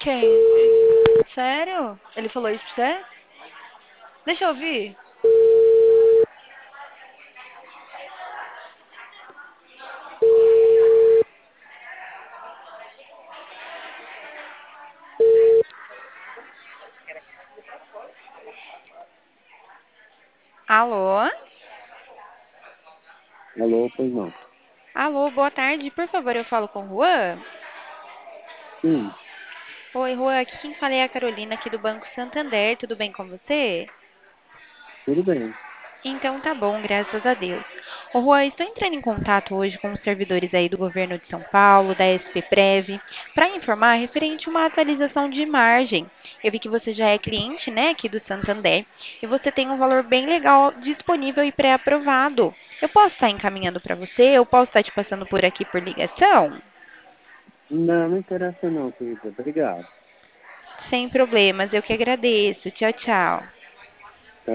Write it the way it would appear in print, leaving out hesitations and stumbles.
Quem? Sério? Ele falou isso pra você? Deixa eu ouvir. Alô? Alô, pois não. Alô, boa tarde. Por favor, eu falo com o Juan? Sim, Oi, Juan, aqui quem fala é a Carolina aqui do Banco Santander. Tudo bem com você? tudo bem. Então tá bom, graças a Deus. Ô Juan, estou entrando em contato hoje com os servidores aí do governo de São Paulo, da SPPrev, para informar referente a uma atualização de margem. Eu vi que você já é cliente, né, aqui do Santander, e você tem um valor bem legal disponível e pré-aprovado. Eu posso estar encaminhando para você? Eu posso estar te passando por aqui por ligação? Não, não interessa não, querida. Obrigado. Sem problemas, eu que agradeço. Tchau, tchau.